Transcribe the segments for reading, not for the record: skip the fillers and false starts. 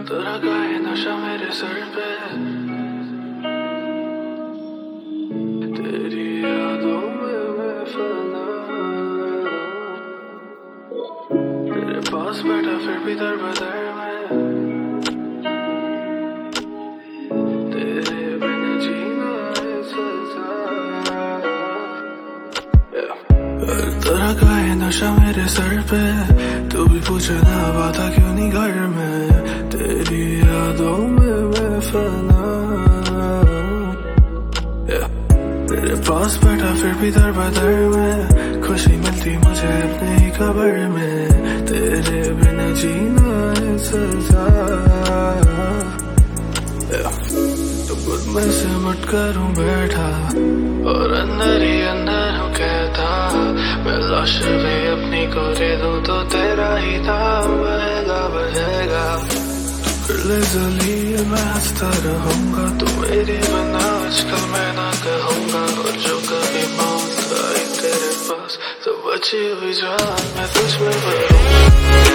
तेरा गाए नशा मेरे सर पे, तेरी यादों में मैं फना, तेरे पास बैठा फिर भी दर बदर में, तेरे बिन जीना है सजा। तेरा गाए नशा मेरे सर पे, तू भी पूछे ना बाता क्यों नहीं घर में, तेरी यादों में मैं फना, तेरे पास बैठा फिर भी दर बदर में, खुशी मिलती मुझे अपने ही खबर में, तेरे बिना जीना है सजा। तो खुद में से मट करूं बैठा और अंदर ही अंदर हूँ कहता, मैं लाश भी अपनी को दे दूं तो तेरा ही नाम बहेगा बहेगा। कर ले जलील मैं हंसता रहूंगा, तू मेरी बना आजकल मैं ना कहूंगा, और जो कभी मौत आई तेरे पास तो बची हुई जान मैं तुझ में भरूंगा।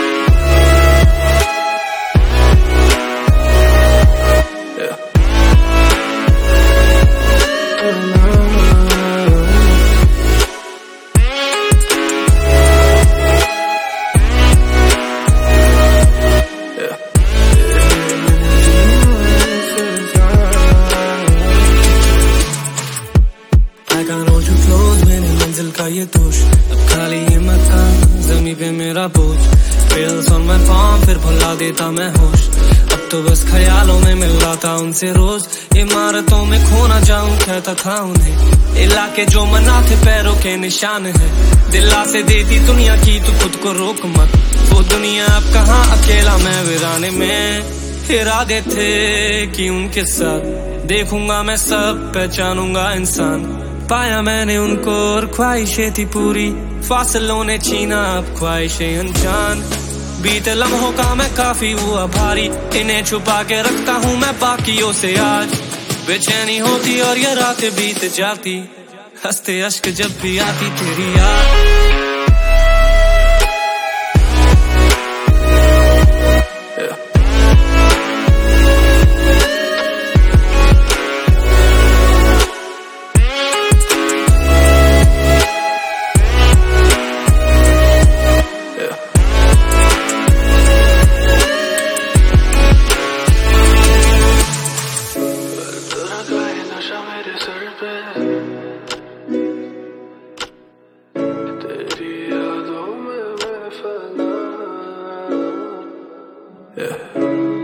मंजिल का ये दोष, अब खाली ये मकान जमी पे मेरा बोझ, फेल्स ऑन माय फॉर्म फिर भुला देता मैं होश, अब तो बस ख्यालों में मिल रहा था उनसे रोज, इमारतों में खो ना जाऊं कहता था उन्हें, इलाके जो मना थे पैरों के निशान है, दिला से देती दुनिया की तू खुद को रोक मत, वो दुनिया अब कहाँ अकेला मैं वीराने में, इरादे थे कि उनके साथ देखूंगा मैं सब पहचानूंगा इंसान, पाया मैंने उनको और ख्वाहिशें थी पूरी, फासलों ने छीना अब ख्वाहिशें अनजान, बीते लम्हों का मैं काफी हुआ भारी, इन्हें छुपा के रखता हूँ मैं बाकियों से आज, बेचैनी होती और ये रातें बीत जाती, हंसते अश्क जब भी आती तेरी याद। तेरी यादों में मैं फना,